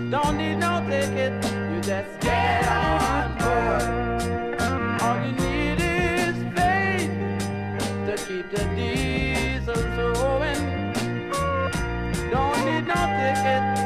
Don't need no ticket, you just get on board. All you need is faith to keep the diesel flowing. Don't need no ticket.